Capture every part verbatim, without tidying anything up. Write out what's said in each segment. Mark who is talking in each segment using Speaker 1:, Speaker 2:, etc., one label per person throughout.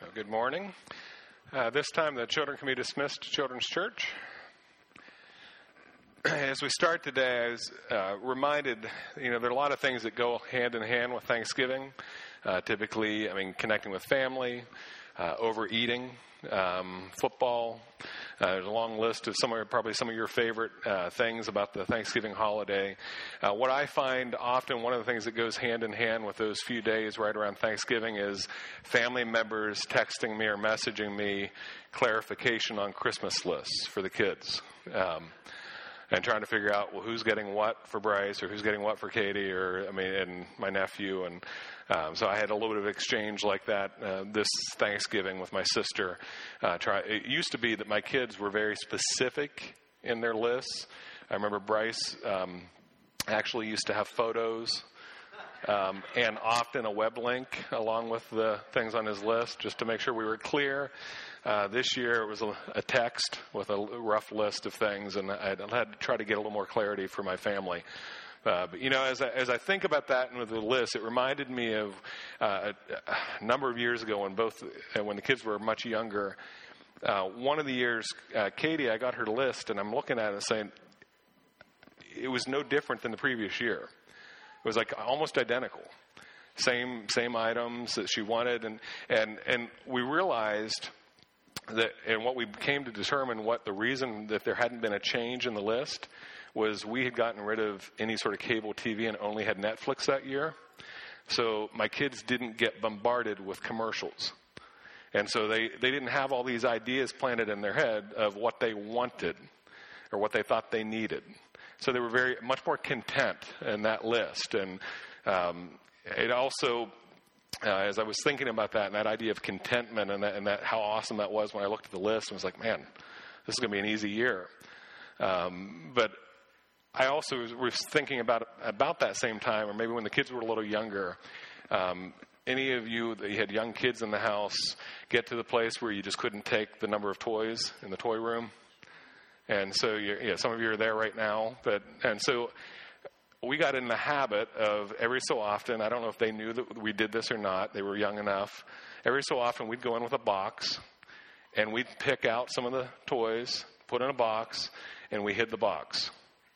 Speaker 1: Good morning. Uh, this time the children can be dismissed to Children's Church. As we start today, I was uh, reminded, you know, there are a lot of things that go hand in hand with Thanksgiving. Uh, typically, I mean, connecting with family, uh, overeating, um, football. Uh, there's a long list of some of probably some of your favorite uh, things about the Thanksgiving holiday. Uh, what I find often one of the things that goes hand in hand with those few days right around Thanksgiving is family members texting me or messaging me clarification on Christmas lists for the kids. Um, and trying to figure out, well, who's getting what for Bryce or who's getting what for Katie or, I mean, and my nephew. And um, so I had a little bit of exchange like that uh, this Thanksgiving with my sister. Uh, try, it used to be that my kids were very specific in their lists. I remember Bryce um, actually used to have photos um, and often a web link along with the things on his list just to make sure we were clear. Uh, this year it was a, a text with a rough list of things, and I had to try to get a little more clarity for my family. Uh, but, you know, as I, as I think about that and with the list, it reminded me of uh, a, a number of years ago when both uh, when the kids were much younger. Uh, one of the years, uh, Katie, I got her list, and I'm looking at it and saying it was no different than the previous year. It was like almost identical. Same same items that she wanted, and and, and we realized that, and what we came to determine what the reason that there hadn't been a change in the list was we had gotten rid of any sort of cable T V and only had Netflix that year. So my kids didn't get bombarded with commercials. And so they, they didn't have all these ideas planted in their head of what they wanted or what they thought they needed. So they were very much more content in that list. And um, it also... Uh, as I was thinking about that and that idea of contentment and that, and that how awesome that was when I looked at the list and was like, man, this is going to be an easy year. Um, but I also was, was thinking about about that same time, or maybe when the kids were a little younger, um, any of you that had young kids in the house get to the place where you just couldn't take the number of toys in the toy room? And so, you're, yeah, some of you are there right now. But and so... we got in the habit of every so often, I don't know if they knew that we did this or not, they were young enough, every so often we'd go in with a box and we'd pick out some of the toys, put in a box, and we hid the box.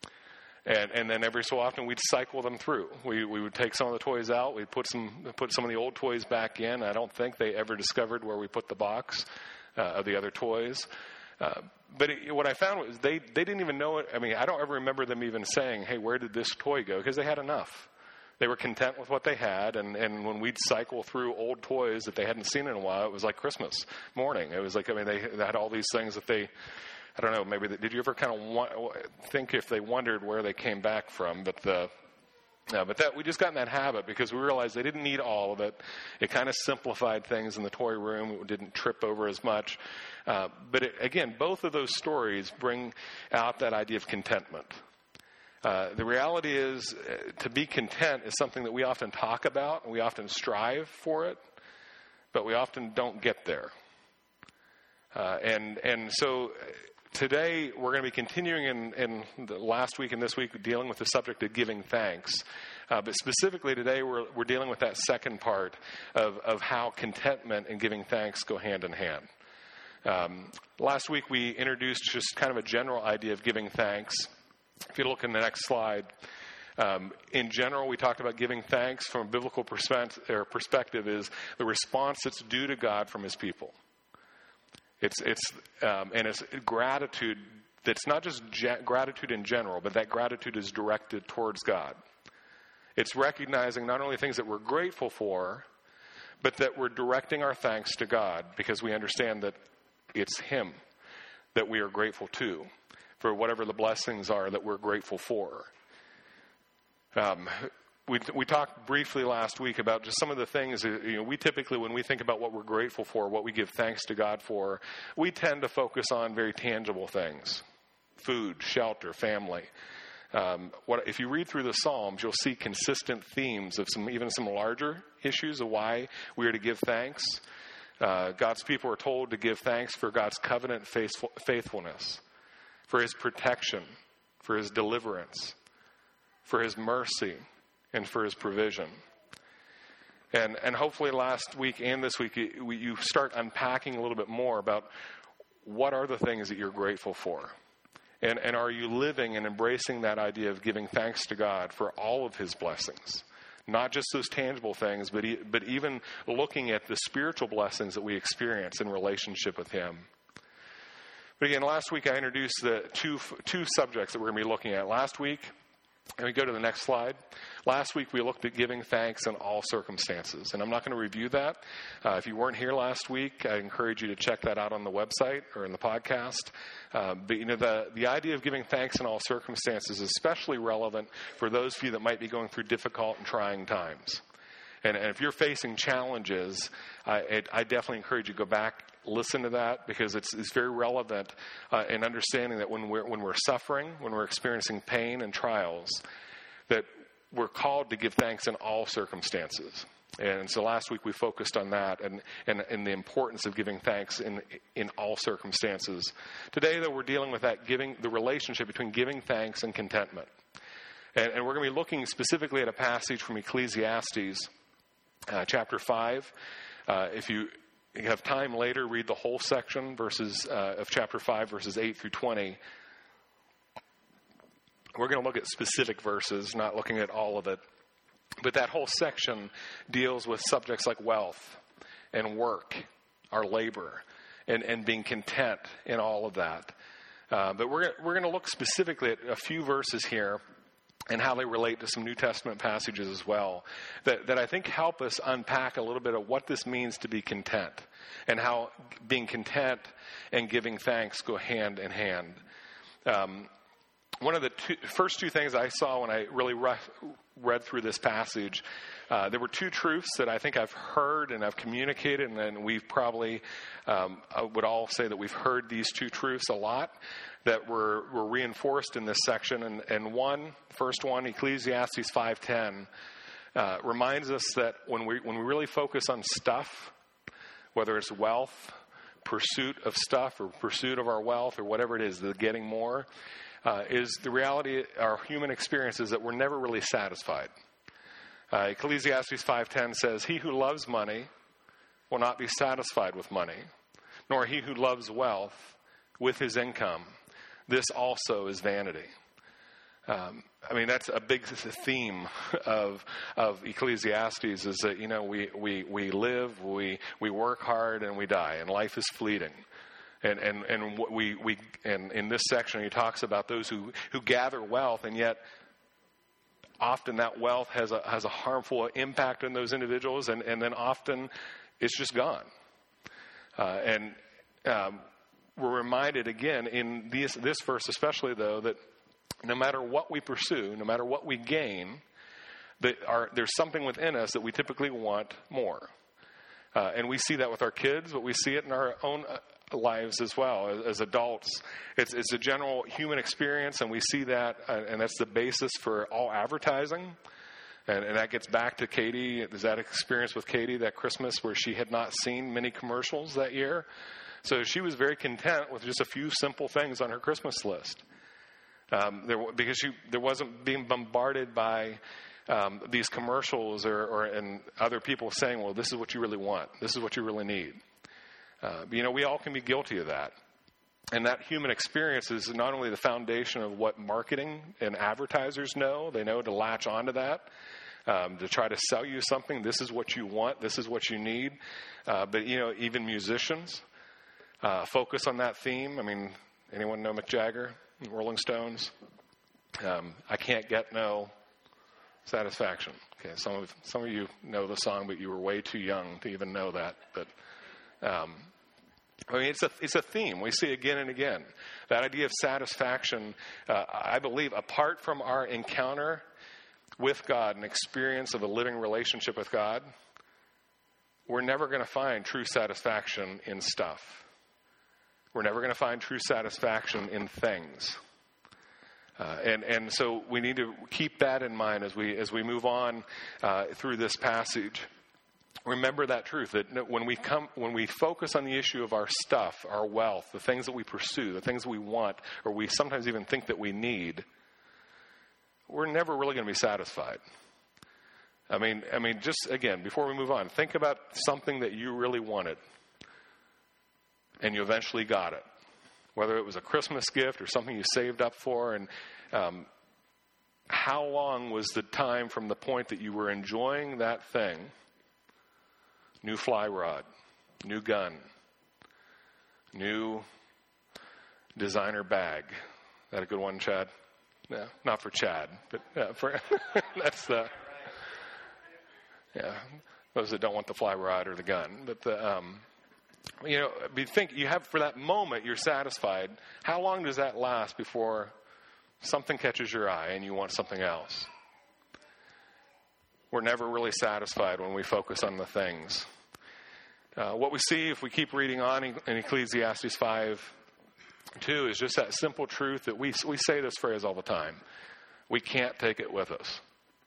Speaker 1: And and then every so often we'd cycle them through. We we would take some of the toys out, we'd put some put some of the old toys back in. I don't think they ever discovered where we put the box uh, of the other toys. Uh, but it, what I found was they, they didn't even know it. I mean, I don't ever remember them even saying, hey, where did this toy go? Because they had enough. They were content with what they had. And, and when we'd cycle through old toys that they hadn't seen in a while, it was like Christmas morning. It was like, I mean, they, they had all these things that they, I don't know, maybe, they, did you ever kind of want, think if they wondered where they came back from? But the... No, but that we just got in that habit because we realized they didn't need all of it. It kind of simplified things in the toy room. It didn't trip over as much. Uh, but it, again, both of those stories bring out that idea of contentment. Uh, the reality is uh, to be content is something that we often talk about and we often strive for it, but we often don't get there. Uh, and and so... Today, we're going to be continuing in, in the last week and this week dealing with the subject of giving thanks. Uh, but specifically today, we're, we're dealing with that second part of, of how contentment and giving thanks go hand in hand. Um, last week, we introduced just kind of a general idea of giving thanks. If you look in the next slide, um, in general, we talked about giving thanks from a biblical perspe- or perspective is the response that's due to God from his people. It's it's um, and it's gratitude that's not just ge- gratitude in general, but that gratitude is directed towards God. It's recognizing not only things that we're grateful for, but that we're directing our thanks to God because we understand that it's him that we are grateful to for whatever the blessings are that we're grateful for. Um, We we talked briefly last week about just some of the things, you know, we typically, when we think about what we're grateful for, what we give thanks to God for, we tend to focus on very tangible things. Food, shelter, family. Um, what, if you read through the Psalms, you'll see consistent themes of some, even some larger issues of why we are to give thanks. Uh, God's people are told to give thanks for God's covenant faithful, faithfulness, for his protection, for his deliverance, for his mercy, and for his provision. And and hopefully last week and this week you, you start unpacking a little bit more about what are the things that you're grateful for. And and are you living and embracing that idea of giving thanks to God for all of his blessings? Not just those tangible things, but e- but even looking at the spiritual blessings that we experience in relationship with him. But again, last week I introduced the two two subjects that we're going to be looking at. Last week, and we go to the next slide. Last week we looked at giving thanks in all circumstances. And I'm not going to review that. Uh, if you weren't here last week, I encourage you to check that out on the website or in the podcast. Uh, but, you know, the, the idea of giving thanks in all circumstances is especially relevant for those of you that might be going through difficult and trying times. And, and if you're facing challenges, I, it, I definitely encourage you to go back, listen to that, because it's, it's very relevant uh, in understanding that when we're, when we're suffering, when we're experiencing pain and trials, that we're called to give thanks in all circumstances. And so last week we focused on that and, and, and the importance of giving thanks in in all circumstances. Today, though, we're dealing with that giving, the relationship between giving thanks and contentment. And, and we're going to be looking specifically at a passage from Ecclesiastes, uh, chapter five. Uh, if you You have time later, read the whole section verses uh, of chapter five, verses eight through twenty. We're going to look at specific verses, not looking at all of it. But that whole section deals with subjects like wealth and work, our labor, and, and being content in all of that. Uh, but we're, we're going to look specifically at a few verses here and how they relate to some New Testament passages as well, that, that I think help us unpack a little bit of what this means to be content and how being content and giving thanks go hand in hand. Um, one of the two, first two things I saw when I really re- read through this passage, uh, there were two truths that I think I've heard and I've communicated, and, and we've probably, um, I would all say that we've heard these two truths a lot, that were, were reinforced in this section. And, and one, first one, Ecclesiastes five ten, uh, reminds us that when we when we really focus on stuff, whether it's wealth, pursuit of stuff, or pursuit of our wealth, or whatever it is, the getting more, uh, is the reality, our human experience is that we're never really satisfied. Uh, Ecclesiastes five ten says, "He who loves money will not be satisfied with money, nor he who loves wealth with his income. This also is vanity." Um, I mean, that's a big theme of of Ecclesiastes, is that, you know, we, we, we live, we we work hard, and we die, and life is fleeting. And and and what we we and in this section he talks about those who, who gather wealth, and yet often that wealth has a has a harmful impact on those individuals, and, and then often it's just gone. Uh, and um, we're reminded again in this this verse especially, though, that no matter what we pursue, no matter what we gain, that our, there's something within us that we typically want more. Uh, and we see that with our kids, but we see it in our own lives as well as, as adults. It's, it's a general human experience, and we see that, uh, and that's the basis for all advertising. And, and that gets back to Katie. Is that experience with Katie that Christmas where she had not seen many commercials that year? So she was very content with just a few simple things on her Christmas list. Um, there, because she, there wasn't being bombarded by um, these commercials or, or and other people saying, well, this is what you really want. This is what you really need. Uh, you know, we all can be guilty of that. And that human experience is not only the foundation of what marketing and advertisers know. They know to latch onto that, um, to try to sell you something. This is what you want. This is what you need. Uh, but, you know, even musicians uh, focus on that theme. I mean, anyone know Mick Jagger? Rolling Stones. Um, I can't get no satisfaction. Okay, some of some of you know the song, but you were way too young to even know that. But um, I mean, it's a it's a theme we see again and again. That idea of satisfaction. Uh, I believe, apart from our encounter with God and experience of a living relationship with God, we're never going to find true satisfaction in stuff. We're never going to find true satisfaction in things. Uh, and, and so we need to keep that in mind as we as we move on uh, through this passage. Remember that truth, that when we come, when we focus on the issue of our stuff, our wealth, the things that we pursue, the things we want, or we sometimes even think that we need, we're never really going to be satisfied. I mean, I mean, just again, before we move on, think about something that you really wanted and you eventually got it. Whether it was a Christmas gift or something you saved up for, and um, how long was the time from the point that you were enjoying that thing, new fly rod, new gun, new designer bag. Is that a good one, Chad? No, not for Chad, but yeah, for that's the yeah those that don't want the fly rod or the gun. But the um, you know, you think you have for that moment you're satisfied. How long does that last before something catches your eye and you want something else? We're never really satisfied when we focus on the things. Uh, what we see if we keep reading on in Ecclesiastes five two is just that simple truth that we we say this phrase all the time. We can't take it with us.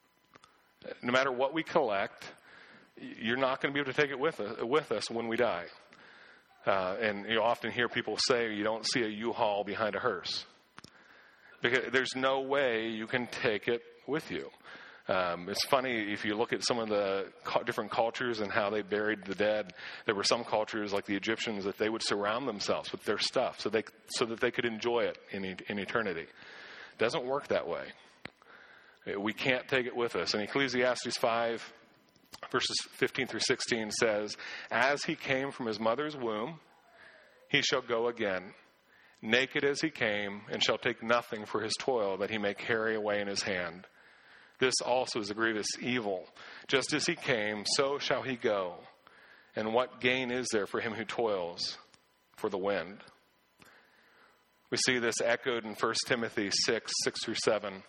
Speaker 1: No matter what we collect, you're not going to be able to take it with us, with us when we die. Uh, and you often hear people say you don't see a U-Haul behind a hearse. Because there's no way you can take it with you. Um, it's funny, if you look at some of the cu- different cultures and how they buried the dead, there were some cultures like the Egyptians that they would surround themselves with their stuff so they so that they could enjoy it in, e- in eternity. It doesn't work that way. We can't take it with us. And Ecclesiastes five, verses fifteen through sixteen says, "As he came from his mother's womb, he shall go again, naked as he came, and shall take nothing for his toil that he may carry away in his hand. This also is a grievous evil. Just as he came, so shall he go. And what gain is there for him who toils for the wind?" We see this echoed in First Timothy six, six through seven.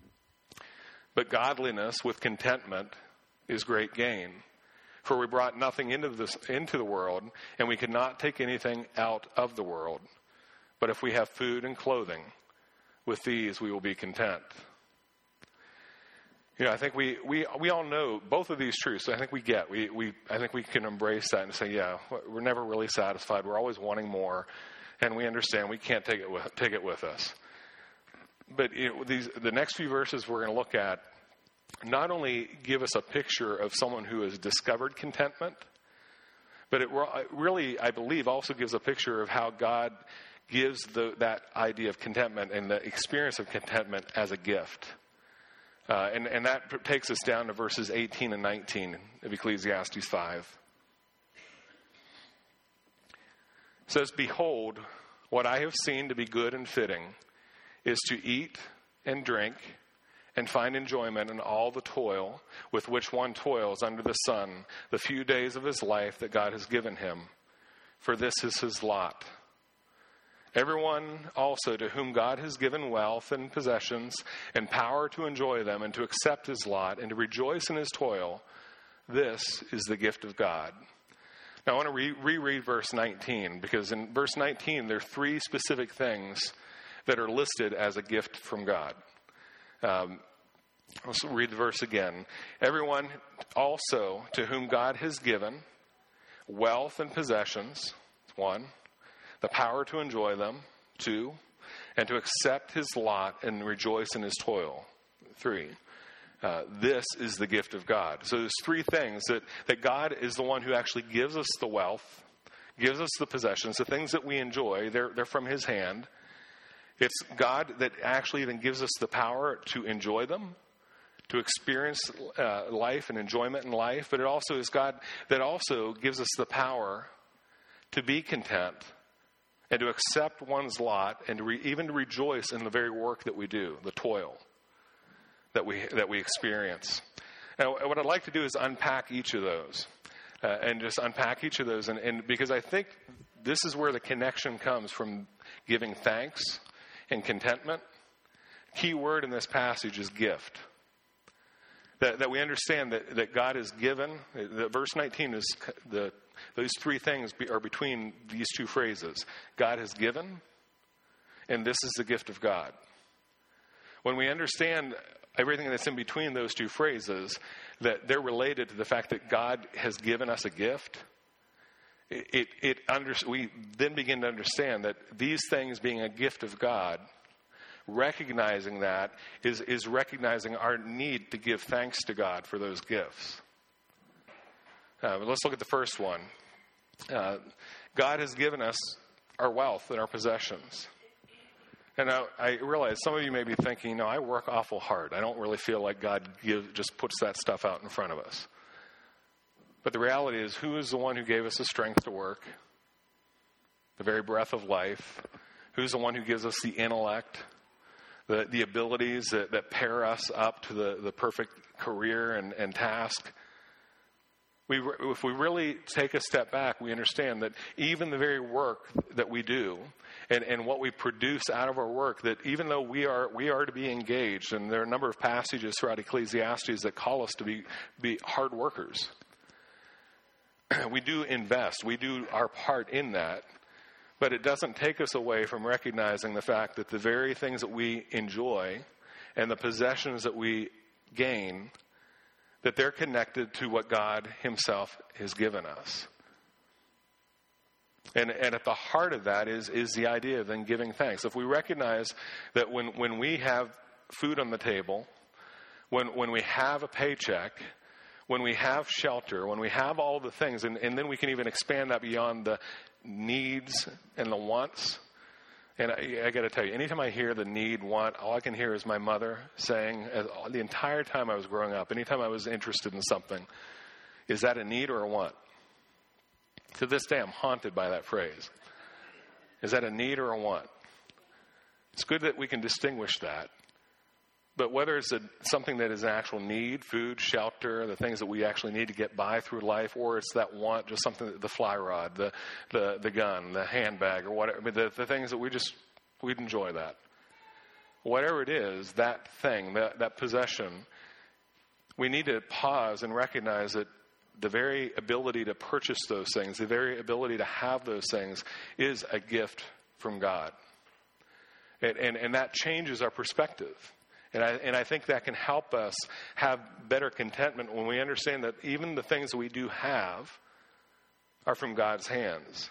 Speaker 1: "But godliness with contentment is great gain. For we brought nothing into this into the world, and we could not take anything out of the world. But if we have food and clothing, with these we will be content." You know, I think we, we we all know both of these truths. I think we get. We we I think we can embrace that and say, yeah, we're never really satisfied. We're always wanting more, and we understand we can't take it with, take it with us. But you know, these the next few verses we're going to look at not only give us a picture of someone who has discovered contentment, but it really, I believe, also gives a picture of how God gives the, that idea of contentment and the experience of contentment as a gift. Uh, and, and that takes us down to verses eighteen and nineteen of Ecclesiastes five. It says, "Behold, what I have seen to be good and fitting is to eat and drink and find enjoyment in all the toil with which one toils under the sun, the few days of his life that God has given him. For this is his lot. Everyone also to whom God has given wealth and possessions and power to enjoy them and to accept his lot and to rejoice in his toil, this is the gift of God." Now I want to re- reread verse nineteen, because in verse nineteen there are three specific things that are listed as a gift from God. Um, let's read the verse again. "Everyone also to whom God has given wealth and possessions," one, "the power to enjoy them," two, "and to accept his lot and rejoice in his toil," three. Uh, this is the gift of God. So there's three things that, that God is the one who actually gives us the wealth, gives us the possessions, the things that we enjoy. They're, they're from his hand. It's God that actually even gives us the power to enjoy them, to experience uh, life and enjoyment in life. But it also is God that also gives us the power to be content and to accept one's lot and to re, even to rejoice in the very work that we do, the toil that we that we experience. Now, what I'd like to do is unpack each of those uh, and just unpack each of those. And, and because I think this is where the connection comes from giving thanks and contentment. Key word in this passage is gift. That, that we understand that, that God has given. That verse nineteen is the those three things be, are between these two phrases. God has given, and this is the gift of God. When we understand everything that's in between those two phrases, that they're related to the fact that God has given us a gift, it, it, it under, we then begin to understand that these things being a gift of God recognizing that is, is recognizing our need to give thanks to God for those gifts. Uh, but let's look at the first one. Uh, God has given us our wealth and our possessions. And I, I realize some of you may be thinking, you know, I work awful hard. I don't really feel like God give, just puts that stuff out in front of us. But the reality is, who is the one who gave us the strength to work, the very breath of life? Who's the one who gives us the intellect, the, the abilities that, that pair us up to the, the perfect career and, and task? We, if we really take a step back, we understand that even the very work that we do and, and what we produce out of our work, that even though we are we are to be engaged, and there are a number of passages throughout Ecclesiastes that call us to be, be hard workers. We do invest. We do our part in that. But it doesn't take us away from recognizing the fact that the very things that we enjoy and the possessions that we gain, that they're connected to what God himself has given us. And, and at the heart of that is, is the idea of then giving thanks. If we recognize that when, when we have food on the table, when, when we have a paycheck, when we have shelter, when we have all the things, and, and then we can even expand that beyond the needs and the wants. And I, I got to tell you, anytime I hear the need, want, all I can hear is my mother saying, as, the entire time I was growing up, anytime I was interested in something, is that a need or a want? To this day, I'm haunted by that phrase. Is that a need or a want? It's good that we can distinguish that. But whether it's a, something that is an actual need, food, shelter, the things that we actually need to get by through life, or it's that want, just something, the fly rod, the the, the gun, the handbag, or whatever, I mean, the, the things that we just, we'd enjoy that. Whatever it is, that thing, that, that possession, we need to pause and recognize that the very ability to purchase those things, the very ability to have those things is a gift from God. And, and, and that changes our perspective. And I, and I think that can help us have better contentment when we understand that even the things that we do have are from God's hands.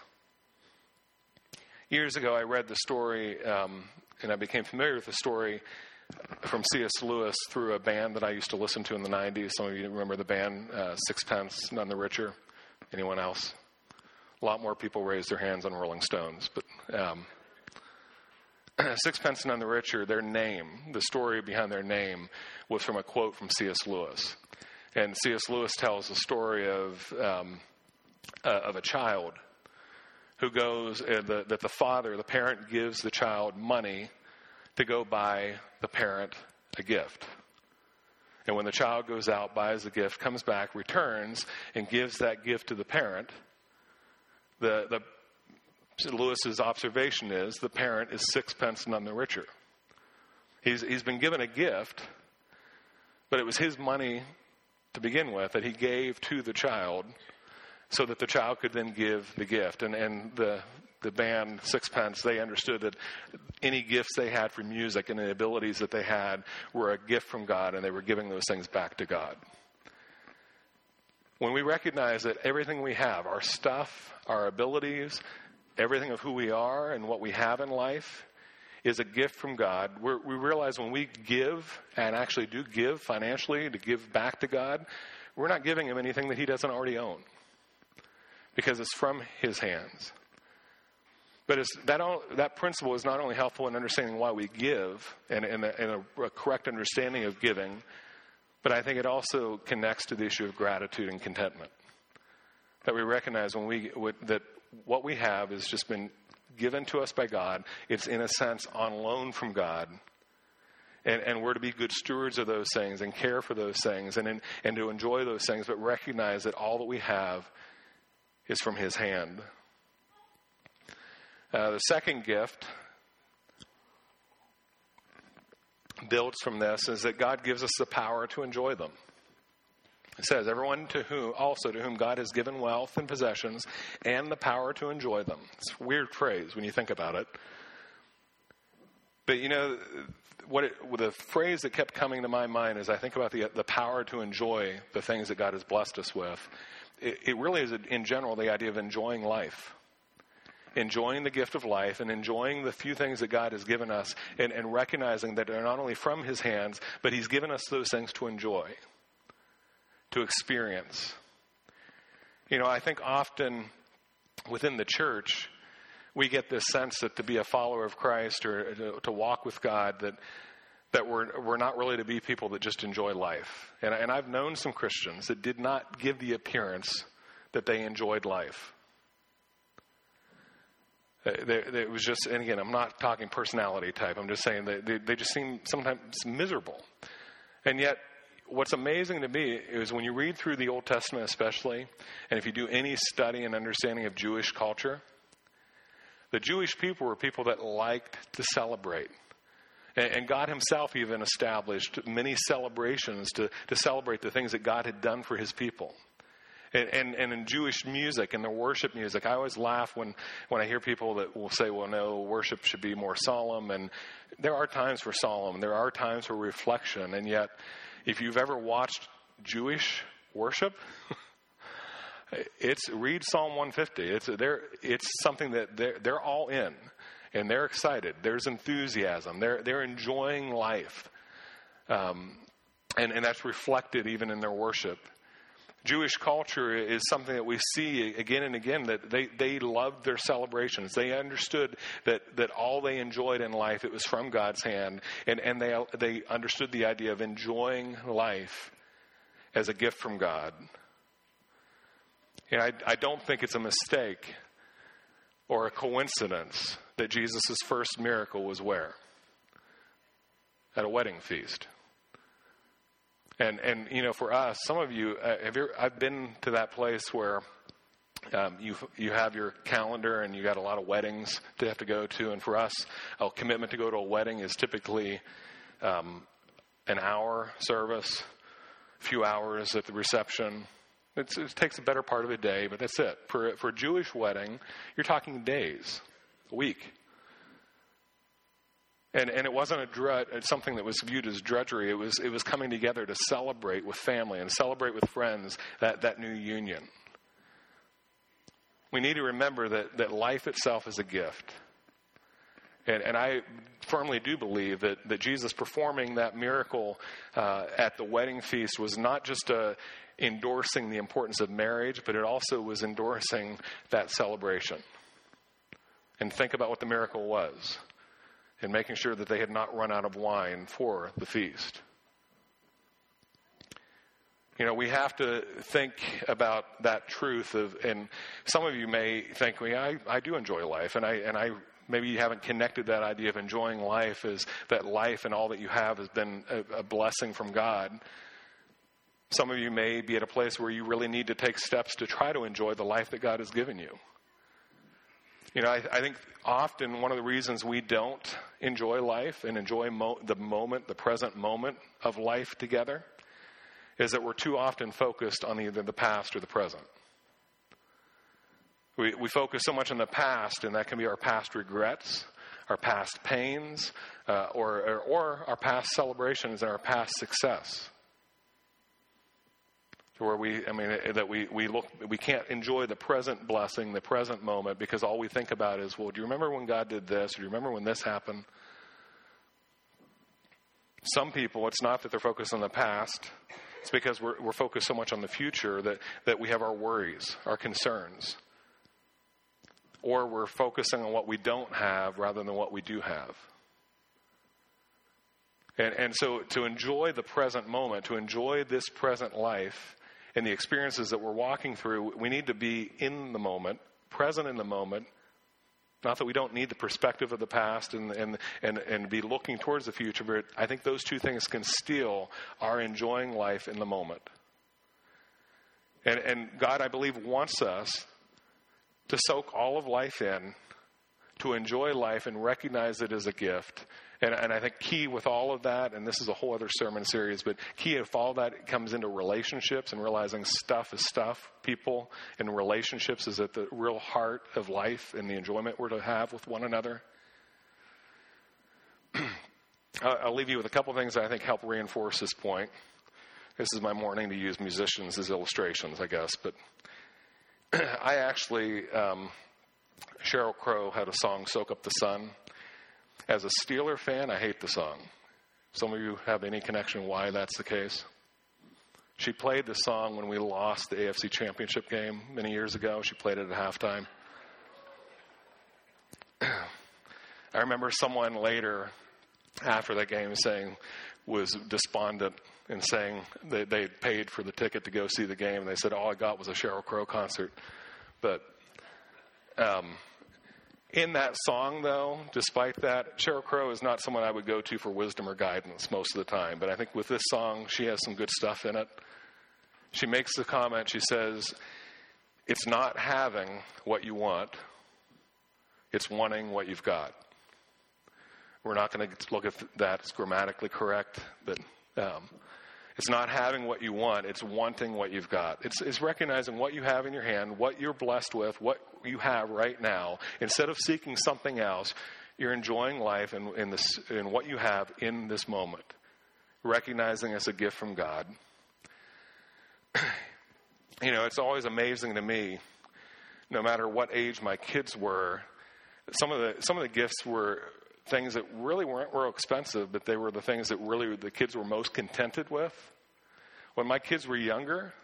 Speaker 1: Years ago, I read the story, um, and I became familiar with the story from C S Lewis through a band that I used to listen to in the nineties. Some of you remember the band, uh, Sixpence None the Richer. Anyone else? A lot more people raised their hands on Rolling Stones, but... Um, Sixpence None the Richer, their name, the story behind their name was from a quote from C S Lewis. And C S Lewis tells the story of um, uh, of a child who goes, uh, the, that the father, the parent gives the child money to go buy the parent a gift. And when the child goes out, buys the gift, comes back, returns, and gives that gift to the parent, the the Lewis's observation is the parent is sixpence none the richer. He's he's been given a gift, but it was his money to begin with that he gave to the child so that the child could then give the gift. And and the the band Sixpence, they understood that any gifts they had for music and the abilities that they had were a gift from God, and they were giving those things back to God. When we recognize that everything we have, our stuff, our abilities, everything of who we are and what we have in life is a gift from God. We're, we realize when we give, and actually do give financially, to give back to God, we're not giving him anything that he doesn't already own, because it's from his hands. But it's, that, that principle is not only helpful in understanding why we give and, and, a, and a, a correct understanding of giving, but I think it also connects to the issue of gratitude and contentment. That we recognize when we that what we have has just been given to us by God. It's, in a sense, on loan from God. And, and we're to be good stewards of those things and care for those things and, and to enjoy those things, but recognize that all that we have is from his hand. Uh, the second gift builds from this is that God gives us the power to enjoy them. It says, everyone to whom, also to whom God has given wealth and possessions and the power to enjoy them. It's a weird phrase when you think about it. But, you know, what it, the phrase that kept coming to my mind as I think about the the power to enjoy the things that God has blessed us with, it, it really is, in general, the idea of enjoying life. enjoying the gift of life and enjoying the few things that God has given us, and, and recognizing that they're not only from his hands, but he's given us those things to enjoy, to experience. You know, I think often within the church, we get this sense that to be a follower of Christ or to, to walk with God, that that we're we're not really to be people that just enjoy life. And, and I've known some Christians that did not give the appearance that they enjoyed life. They, they, it was just, and again, I'm not talking personality type. I'm just saying that they, they just seem sometimes miserable. And yet, what's amazing to me is when you read through the Old Testament especially, and if you do any study and understanding of Jewish culture, the Jewish people were people that liked to celebrate. And God himself even established many celebrations to, to celebrate the things that God had done for his people. And, and, and in Jewish music and their worship music, I always laugh when, when I hear people that will say, well, no, worship should be more solemn. And there are times for solemn. There are times for reflection. And yet, if you've ever watched Jewish worship, it's read Psalm one fifty. It's, it's something that they're, they're all in. And they're excited. There's enthusiasm. They're they're enjoying life, um, and and that's reflected even in their worship. Jewish culture is something that we see again and again, that they they loved their celebrations. They understood that that all they enjoyed in life, it was from God's hand, and and they they understood the idea of enjoying life as a gift from God. And I I don't think it's a mistake or a coincidence that Jesus' first miracle was where? At a wedding feast. And, and you know, for us, some of you, uh, have you, I've been to that place where um, you you have your calendar and you got a lot of weddings to have to go to. And for us, a commitment to go to a wedding is typically um, an hour service, a few hours at the reception. It's, it takes a better part of a day, but that's it. For, for a Jewish wedding, you're talking days, a week. And and it wasn't a drudge, it's something that was viewed as drudgery. It was it was coming together to celebrate with family and celebrate with friends that, that new union. We need to remember that, that life itself is a gift. And, and I firmly do believe that, that Jesus performing that miracle uh, at the wedding feast was not just a endorsing the importance of marriage, but it also was endorsing that celebration. And think about what the miracle was, and making sure that they had not run out of wine for the feast. You know, we have to think about that truth of, and some of you may think, well, yeah, I, I do enjoy life, and I and I maybe you haven't connected that idea of enjoying life as that life and all that you have has been a, a blessing from God. Some of you may be at a place where you really need to take steps to try to enjoy the life that God has given you. You know, I, I think often one of the reasons we don't enjoy life and enjoy mo- the moment, the present moment of life together, is that we're too often focused on either the past or the present. We, we focus so much on the past, and that can be our past regrets, our past pains, uh, or, or, or our past celebrations and our past success. Where we, I mean, that we, we look, we can't enjoy the present blessing, the present moment, because all we think about is, well, do you remember when God did this? Or do you remember when this happened? Some people, it's not that they're focused on the past. It's because we're, we're focused so much on the future that, that we have our worries, our concerns. Or we're focusing on what we don't have rather than what we do have. And, and so to enjoy the present moment, to enjoy this present life, and the experiences that we're walking through, we need to be in the moment, present in the moment. Not that we don't need the perspective of the past and and and, and be looking towards the future, but I think those two things can steal our enjoying life in the moment. And, and God, I believe, wants us to soak all of life in, to enjoy life and recognize it as a gift. And, and I think key with all of that, and this is a whole other sermon series, but key if all that comes into relationships and realizing stuff is stuff, people and relationships is at the real heart of life and the enjoyment we're to have with one another. I'll leave you with a couple things that I think help reinforce this point. This is my morning to use musicians as illustrations, I guess. But I actually um, Sheryl Crow had a song, Soak Up the Sun. As a Steeler fan, I hate the song. Some of you have any connection why that's the case? She played the song when we lost the A F C Championship game many years ago. She played it at halftime. I remember someone later, after that game, saying, was despondent and saying they they paid for the ticket to go see the game. And they said, all I got was a Sheryl Crow concert. But um, in that song, though, despite that, Sheryl Crow is not someone I would go to for wisdom or guidance most of the time. But I think with this song, she has some good stuff in it. She makes the comment, she says, it's not having what you want, it's wanting what you've got. We're not going to look at that as grammatically correct, but um, it's not having what you want, it's wanting what you've got. It's, it's recognizing what you have in your hand, what you're blessed with, what you have right now. Instead of seeking something else, you're enjoying life in, in, this, in what you have in this moment, recognizing it's a gift from God. You know, it's always amazing to me, no matter what age my kids were, some of the some of the gifts were things that really weren't real expensive, but they were the things that really the kids were most contented with. When my kids were younger,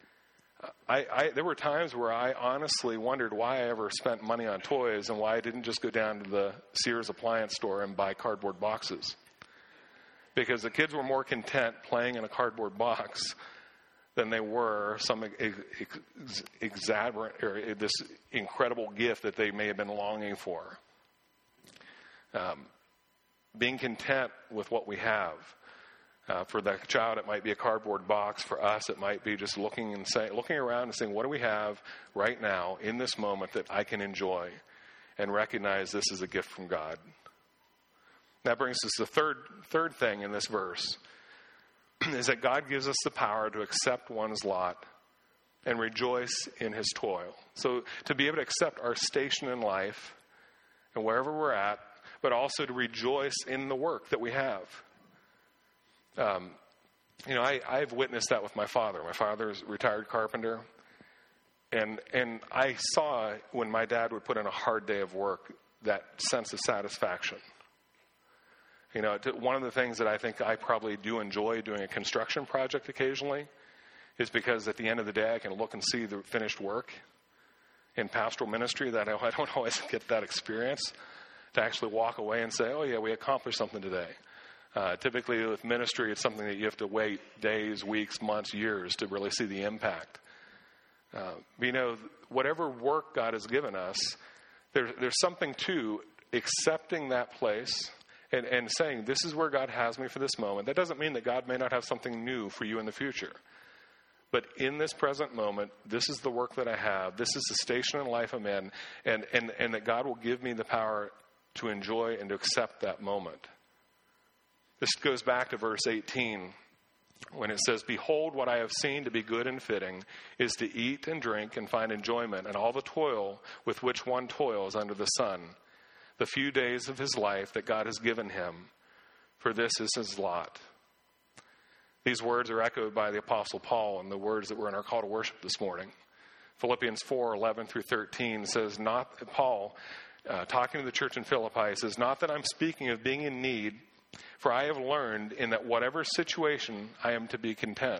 Speaker 1: I, I there were times where I honestly wondered why I ever spent money on toys and why I didn't just go down to the Sears appliance store and buy cardboard boxes. Because the kids were more content playing in a cardboard box than they were some ex- exaberant or this incredible gift that they may have been longing for. Um, being content with what we have. Uh, for the child, it might be a cardboard box. For us, it might be just looking and say, looking around and saying, what do we have right now in this moment that I can enjoy and recognize this is a gift from God? That brings us to the third, third thing in this verse. Is that God gives us the power to accept one's lot and rejoice in his toil. So to be able to accept our station in life and wherever we're at, but also to rejoice in the work that we have. Um, you know, I, I've witnessed that with my father. My father's a retired carpenter. And, and I saw when my dad would put in a hard day of work, that sense of satisfaction. You know, one of the things that I think I probably do enjoy doing a construction project occasionally is because at the end of the day I can look and see the finished work. In pastoral ministry, that I don't always get that experience to actually walk away and say, oh yeah, we accomplished something today. Uh, typically with ministry, it's something that you have to wait days, weeks, months, years to really see the impact. Uh, you know, whatever work God has given us, there, there's something to accepting that place And, and saying, this is where God has me for this moment. That doesn't mean that God may not have something new for you in the future. But in this present moment, this is the work that I have. This is the station in life I'm in. And, and, and that God will give me the power to enjoy and to accept that moment. This goes back to verse eighteen when it says, behold, what I have seen to be good and fitting is to eat and drink and find enjoyment and all the toil with which one toils under the sun. The few days of his life that God has given him, for this is his lot. These words are echoed by the Apostle Paul in the words that were in our call to worship this morning. Philippians four, eleven through thirteen says, not Paul, uh, talking to the church in Philippi, says, not that I'm speaking of being in need, for I have learned in that whatever situation I am to be content.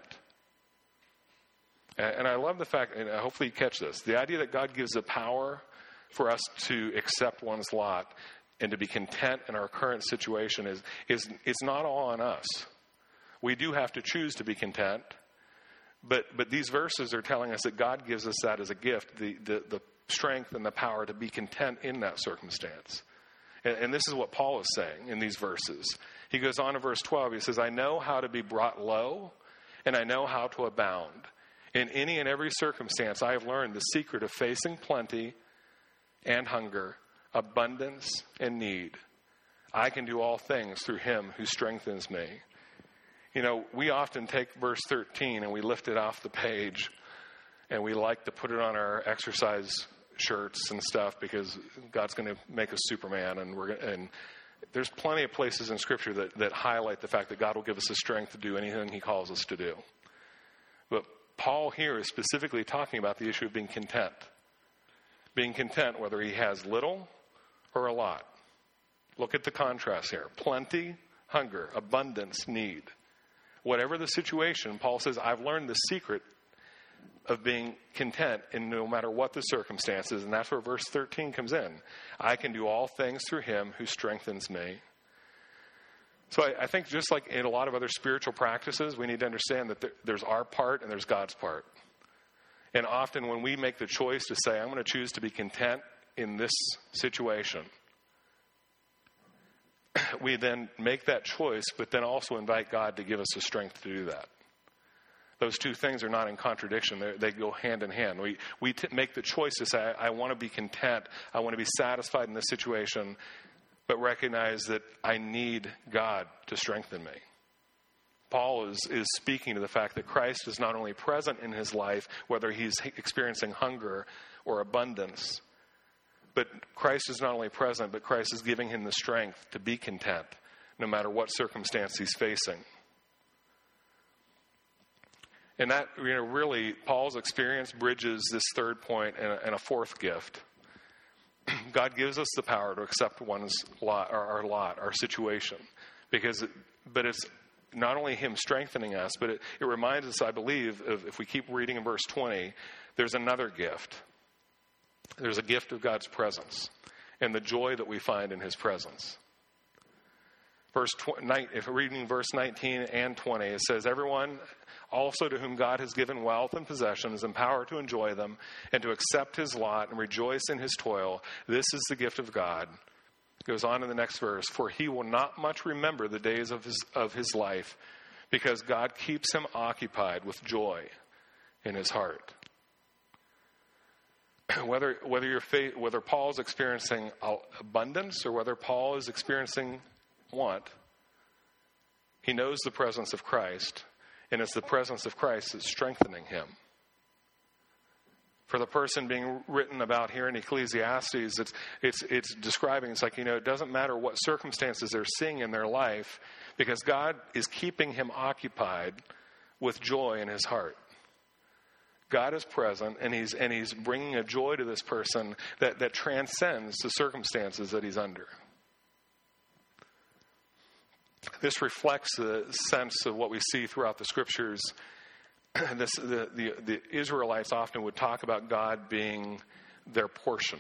Speaker 1: And, and I love the fact, and hopefully you catch this, the idea that God gives the power for us to accept one's lot and to be content in our current situation is, is, is not all on us. We do have to choose to be content, but, but these verses are telling us that God gives us that as a gift, the, the, the strength and the power to be content in that circumstance. And, and this is what Paul is saying in these verses. He goes on to verse twelve, he says, I know how to be brought low, and I know how to abound. In any and every circumstance, I have learned the secret of facing plenty and hunger, abundance and need. I can do all things through him who strengthens me. You know, we often take verse thirteen and we lift it off the page and we like to put it on our exercise shirts and stuff because God's going to make us Superman, and we're and there's plenty of places in Scripture that, that highlight the fact that God will give us the strength to do anything he calls us to do. But Paul here is specifically talking about the issue of being content. being content whether he has little or a lot. Look at the contrast here. Plenty, hunger, abundance, need. Whatever the situation, Paul says, I've learned the secret of being content in no matter what the circumstances. And that's where verse thirteen comes in. I can do all things through him who strengthens me. So I, I think just like in a lot of other spiritual practices, we need to understand that there, there's our part and there's God's part. And often when we make the choice to say, I'm going to choose to be content in this situation, we then make that choice, but then also invite God to give us the strength to do that. Those two things are not in contradiction. They're, they go hand in hand. We we t- make the choice to say, I, I want to be content. I want to be satisfied in this situation, but recognize that I need God to strengthen me. Paul is, is speaking to the fact that Christ is not only present in his life, whether he's experiencing hunger or abundance, but Christ is not only present, but Christ is giving him the strength to be content no matter what circumstance he's facing. And that, you know, really, Paul's experience bridges this third point and a, and a fourth gift. God gives us the power to accept one's lot, or our lot, our situation, because, it, but it's not only him strengthening us, but it, it reminds us, I believe, of, if we keep reading in verse twenty, there's another gift. There's a gift of God's presence and the joy that we find in his presence. Verse tw- if we're reading verse nineteen and twenty, it says, everyone also to whom God has given wealth and possessions and power to enjoy them and to accept his lot and rejoice in his toil, this is the gift of God. It goes on in the next verse, for he will not much remember the days of his, of his life, because God keeps him occupied with joy in his heart. Whether whether you're fa- whether Paul's experiencing abundance or whether Paul is experiencing want, he knows the presence of Christ, and it's the presence of Christ that's strengthening him. For the person being written about here in Ecclesiastes, it's it's it's describing, it's like, you know, it doesn't matter what circumstances they're seeing in their life, because God is keeping him occupied with joy in his heart. God is present, and he's and he's bringing a joy to this person that, that transcends the circumstances that he's under. This reflects the sense of what we see throughout the scriptures. This, the, the, the Israelites often would talk about God being their portion.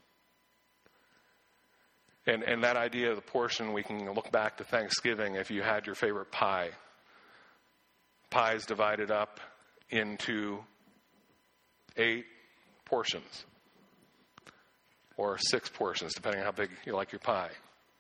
Speaker 1: And, and that idea of the portion, we can look back to Thanksgiving if you had your favorite pie. Pie is divided up into eight portions, or six portions, depending on how big you like your pie.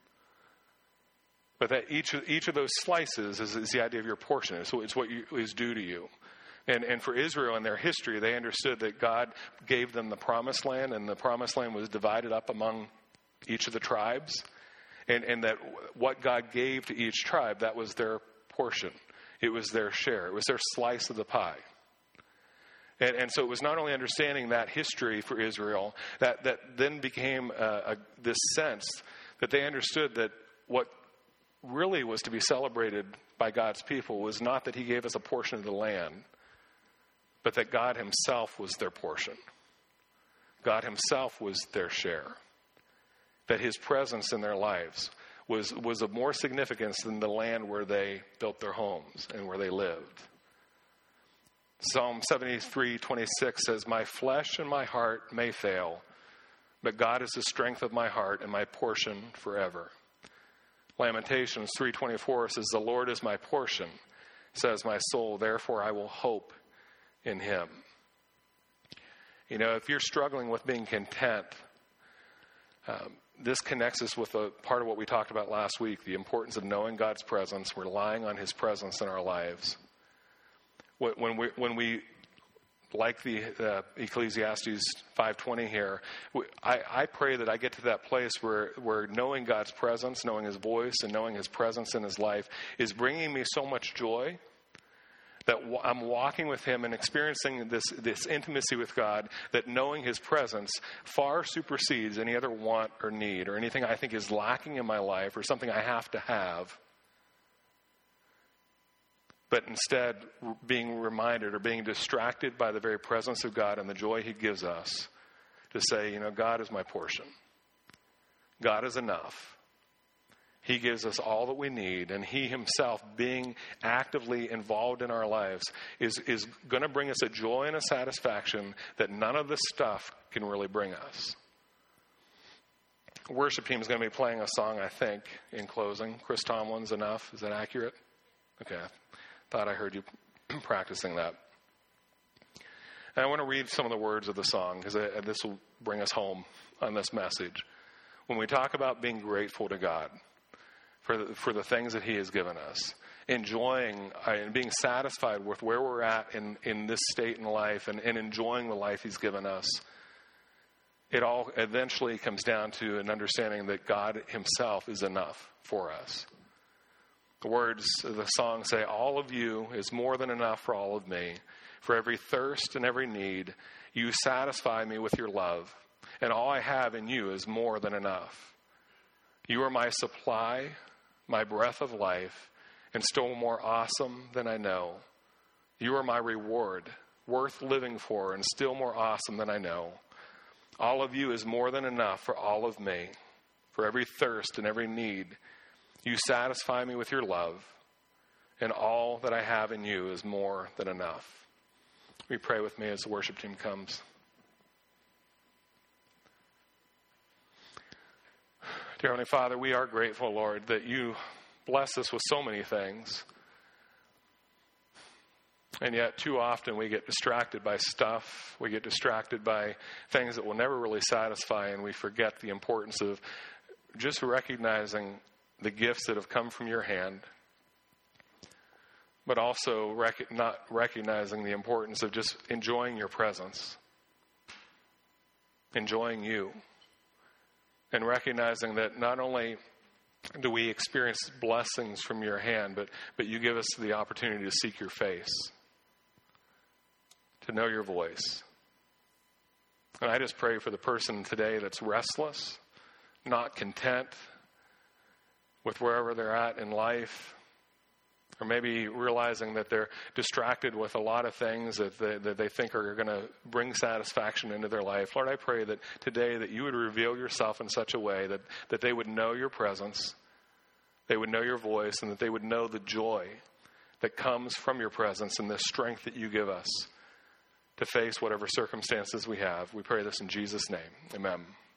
Speaker 1: But that each of, each of those slices is, is the idea of your portion. So it's what you, is due to you. And, and for Israel in their history, they understood that God gave them the promised land, and the promised land was divided up among each of the tribes. And, and that what God gave to each tribe, that was their portion. It was their share. It was their slice of the pie. And, and so it was not only understanding that history for Israel, that, that then became a, a, this sense that they understood that what really was to be celebrated by God's people was not that he gave us a portion of the land, but that God himself was their portion. God himself was their share. That his presence in their lives was, was of more significance than the land where they built their homes and where they lived. Psalm seventy-three twenty-six says, my flesh and my heart may fail, but God is the strength of my heart and my portion forever. Lamentations three twenty-four says, the Lord is my portion, says my soul, therefore I will hope in him. You know, if you're struggling with being content, um, this connects us with a part of what we talked about last week, the importance of knowing God's presence, relying on his presence in our lives. When we, when we like the uh, Ecclesiastes five twenty here, I, I pray that I get to that place where, where knowing God's presence, knowing his voice, and knowing his presence in his life is bringing me so much joy that I'm walking with him and experiencing this, this intimacy with God, that knowing his presence far supersedes any other want or need or anything I think is lacking in my life or something I have to have. But instead, being reminded or being distracted by the very presence of God and the joy he gives us to say, you know, God is my portion. God is enough. He gives us all that we need, and he himself, being actively involved in our lives, is, is going to bring us a joy and a satisfaction that none of this stuff can really bring us. The worship team is going to be playing a song, I think, in closing. Chris Tomlin's Enough. Is that accurate? Okay. I thought I heard you practicing that. And I want to read some of the words of the song, because this will bring us home on this message. When we talk about being grateful to God for the, for the things that he has given us, enjoying uh, and being satisfied with where we're at in, in this state in life, and, and enjoying the life he's given us, it all eventually comes down to an understanding that God himself is enough for us. The words of the song say, all of you is more than enough for all of me. For every thirst and every need, you satisfy me with your love. And all I have in you is more than enough. You are my supply, my breath of life, and still more awesome than I know. You are my reward, worth living for, and still more awesome than I know. All of you is more than enough for all of me. For every thirst and every need, you satisfy me with your love, and all that I have in you is more than enough. We pray with me as the worship team comes. Dear Heavenly Father, we are grateful, Lord, that you bless us with so many things. And yet, too often, we get distracted by stuff. We get distracted by things that will never really satisfy, and we forget the importance of just recognizing the gifts that have come from your hand, but also rec- not recognizing the importance of just enjoying your presence, enjoying you, and recognizing that not only do we experience blessings from your hand, but, but you give us the opportunity to seek your face, to know your voice. And I just pray for the person today that's restless, not content with wherever they're at in life, or maybe realizing that they're distracted with a lot of things that they, that they think are going to bring satisfaction into their life. Lord, I pray that today that you would reveal yourself in such a way that, that they would know your presence, they would know your voice, and that they would know the joy that comes from your presence and the strength that you give us to face whatever circumstances we have. We pray this in Jesus' name. Amen.